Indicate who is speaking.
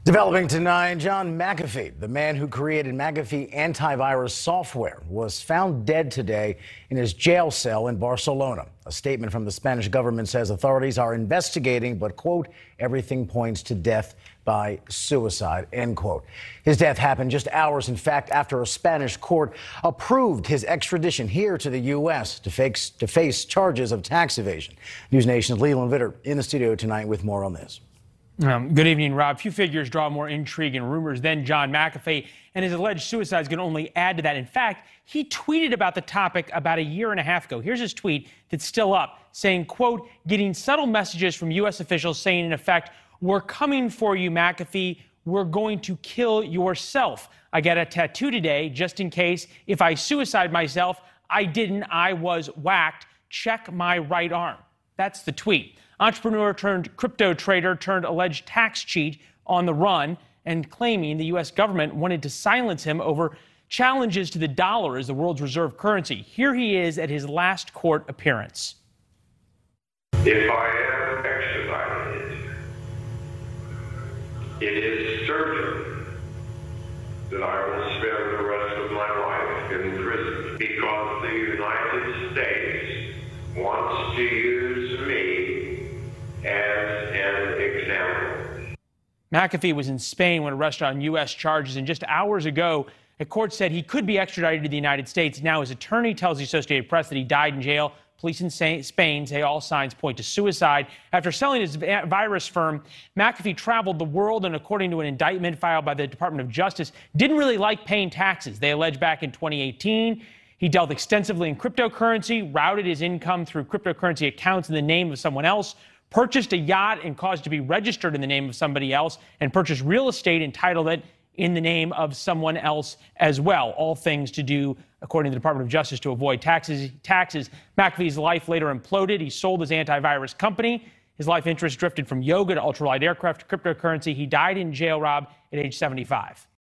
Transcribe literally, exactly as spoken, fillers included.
Speaker 1: Developing tonight, John McAfee, the man who created McAfee antivirus software, was found dead today in his jail cell in Barcelona. A statement from the Spanish government says authorities are investigating, but, quote, everything points to death by suicide, end quote. His death happened just hours, in fact, after a Spanish court approved his extradition here to the U S to face, to face charges of tax evasion. News Nation's Leland Vitter in the studio tonight with more on this.
Speaker 2: Um, good evening, Rob. Few figures draw more intrigue and rumors than John McAfee, and his alleged suicide is going to only add to that. In fact, he tweeted about the topic about a year and a half ago. Here's his tweet that's still up, saying, quote, getting subtle messages from U S officials saying, in effect, we're coming for you, McAfee. We're going to kill yourself. I got a tattoo today just in case. If I suicide myself, I didn't. I was whacked. Check my right arm. That's the tweet. Entrepreneur turned crypto trader turned alleged tax cheat on the run and claiming the U S government wanted to silence him over challenges to the dollar as the world's reserve currency. Here he is at his last court appearance.
Speaker 3: If I am extradited, it is certain that I will spend the rest of my life in prison because the United States wants to use me as an example.
Speaker 2: McAfee was in Spain when arrested on U S charges, and just hours ago, a court said he could be extradited to the United States. Now his attorney tells the Associated Press that he died in jail. Police in Spain say all signs point to suicide. After selling his virus firm, McAfee traveled the world and, according to an indictment filed by the Department of Justice, didn't really like paying taxes. They allege back in twenty eighteen, he dealt extensively in cryptocurrency, routed his income through cryptocurrency accounts in the name of someone else, purchased a yacht and caused it to be registered in the name of somebody else, and purchased real estate, entitled it in the name of someone else as well. All things to do, according to the Department of Justice, to avoid taxes. Taxes. McAfee's life later imploded. He sold his antivirus company. His life interest drifted from yoga to ultralight aircraft to cryptocurrency. He died in jail, Rob, at age seventy-five.